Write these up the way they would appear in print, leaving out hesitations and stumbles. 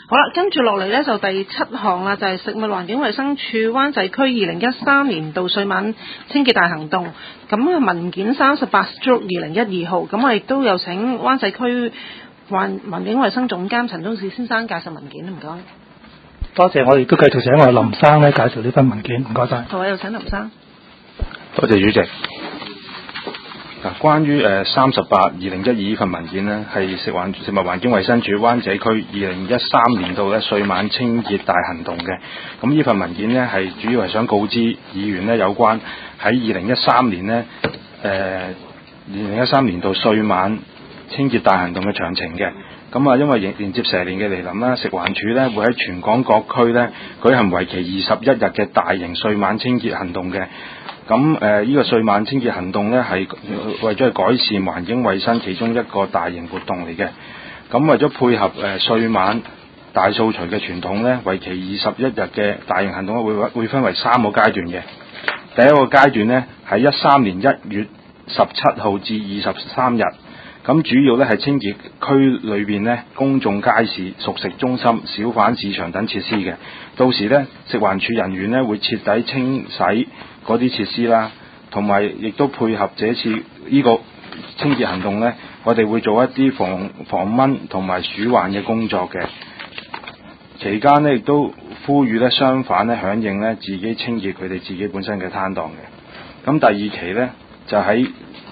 好啦，跟住落嚟呢，就第7項啦，就係食物環境衞生署灣仔區2013年度歲晚清潔大行動。咁文件38/2012號，咁我亦都有請灣仔區環境衞生總監陳宗士先生介紹文件，唔該。 多謝，我哋都繼續請我林生咧介紹呢份文件，唔該晒。 好啊，有請林生。 多謝主席。嗱，關於38/2012呢份文件呢，係食物環境衞生署灣仔區2013年度咧歲晚清潔大行動嘅。咁呢份文件呢，係主要係想告知議員呢有關喺2013年呢2013年度歲晚清潔大行動嘅詳情嘅。咁啊，因為迎接蛇年嘅嚟臨啦，食環署呢會喺全港各區呢舉行為期21日嘅大型歲晚清潔行動嘅。咁呢個歲晚清潔行動呢，係為咗改善環境衛生其中一個大型活動嚟嘅。咁為咗配合歲晚大掃除嘅傳統呢，為期21日嘅大型行動會分為3個階段嘅。第一個階段呢，係13年1月17號至23日。咁主要呢係清潔區裏邊呢公眾街市、熟食中心、小販市場等設施嘅。到時呢，食環署人員呢會徹底清洗嗰啲設施啦，同埋亦都配合這次呢個清潔行動呢，我哋會做一啲防蚊同埋鼠患嘅工作嘅。期間呢，亦都呼籲呢商販呢響應呢自己清潔佢哋自己本身嘅攤檔嘅。咁第二期呢，就喺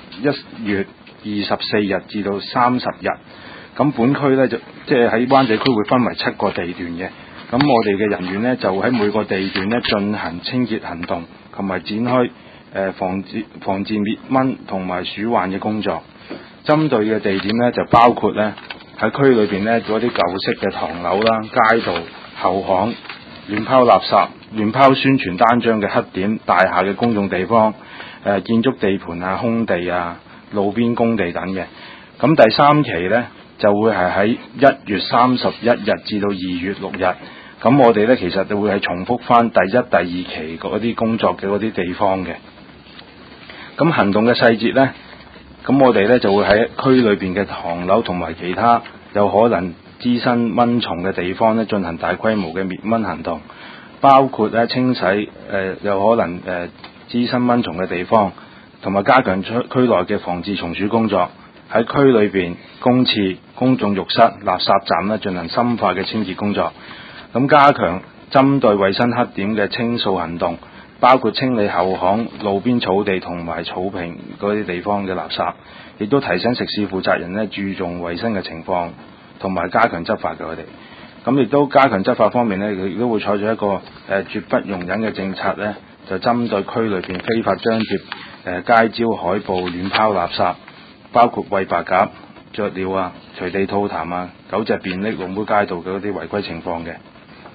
1月24日至到30日，咁本區呢，就即係喺灣仔區會分為7個地段嘅。咁我哋嘅人員呢，就喺每個地段呢進行清潔行動，同埋展開防治滅蚊同埋鼠患嘅工作。針對嘅地點呢，就包括呢喺區裏邊呢嗰啲舊式嘅唐樓啦、街道、後巷、亂拋垃圾、亂拋宣傳單張嘅黑點、大廈嘅公眾地方、建築地盤啊、空地啊、路邊工地等嘅。咁第3期呢，就會係喺1月31日至到2月6日。咁我哋呢，其實就會係重複翻第1、第2期嗰啲工作嘅嗰啲地方嘅。咁行動嘅細節呢，咁我哋呢就會喺區裏邊嘅唐樓同埋其他有可能滋生蚊蟲嘅地方呢進行大規模嘅滅蚊行動，包括呢清洗有可能滋生蚊蟲嘅地方，同埋加強區內嘅防治蟲鼠工作。喺區裏邊公廁、公眾浴室、垃圾站呢進行深化嘅清潔工作。咁加強針對衛生黑點嘅清掃行動，包括清理後巷、路邊草地同埋草坪嗰啲地方嘅垃圾，亦都提醒食肆負責人呢注重衛生嘅情況，同埋加強執法嘅佢哋。咁亦都加強執法方面呢，亦都會採取一個絕不容忍嘅政策呢，就針對區裏邊非法張貼街招海報、亂拋垃圾，包括餵白鴿、雀鳥啊、隨地吐痰啊、狗隻便溺龍妹街道嘅嗰啲違規情況嘅。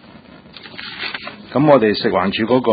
咁我哋食環署嗰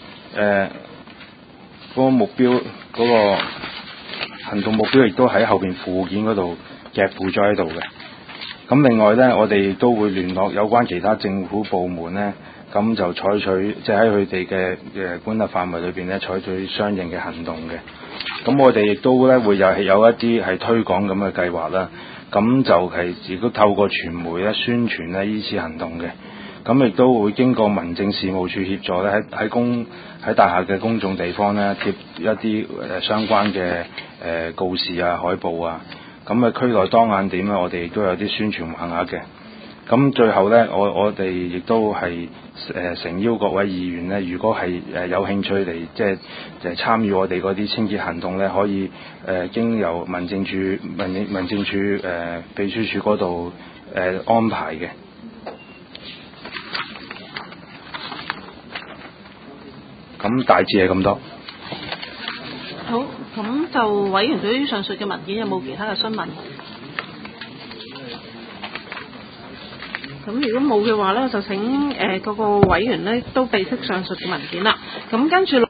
個目標嗰個行動目標亦都喺後邊附件嗰度夾附咗喺度嘅。咁另外呢，我哋亦都會聯絡有關其他政府部門呢，咁就採取即係喺佢哋嘅管轄範圍裏邊呢，採取相應嘅行動嘅。咁我哋亦都呢會有一啲係推廣咁嘅計劃啦。咁就係亦都透過傳媒咧宣傳呢依次行動嘅。咁亦都會經過民政事務處協助咧，喺大廈嘅公眾地方咧貼一啲相關嘅告示啊、海報啊。咁區內當眼點咧，我哋亦都有啲宣傳橫額嘅。咁最後咧，我哋亦都係誠邀各位議員咧，如果係有興趣嚟即係參與我哋嗰啲清潔行動咧，可以經由民政處秘書處嗰度安排嘅。咁大致係咁多。 好，咁就委員對於上述嘅文件有冇其他嘅詢問？咁如果冇嘅話呢，就請各個委員呢都備悉上述嘅文件啦。咁跟住